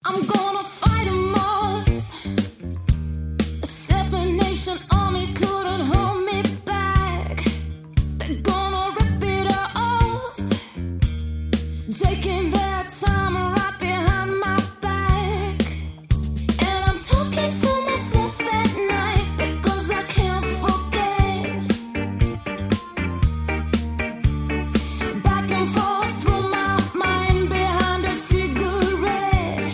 I'm gonna fight 'em off. A seven-nation army couldn't hold me back. They're gonna rip it off, taking their time right behind my back. And I'm talking to myself at night because I can't forget. Back and forth through my mind behind a cigarette.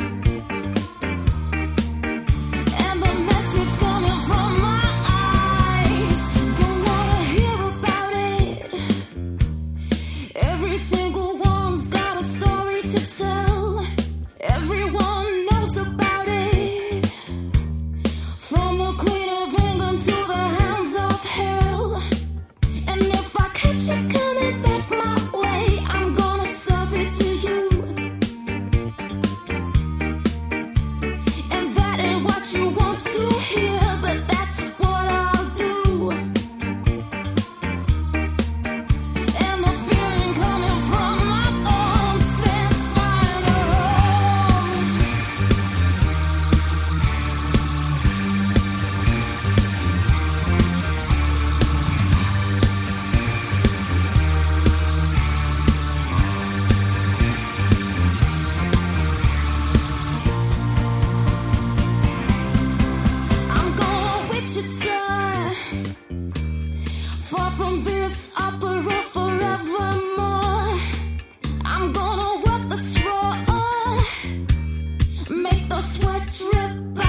And the message coming from my eyes, don't wanna hear about it. Every single one's got a story to tell. Everyone knows about it. From the Queen of England to the hounds of hell. And if I catch it coming back my way, I'm gonna serve it to you. And that ain't what you want to hear, but that's what I'll do. And the feeling coming from my arms says final. I'm going Wichita, far from this opera forevermore. I'm gonna work the straw, make the sweat drip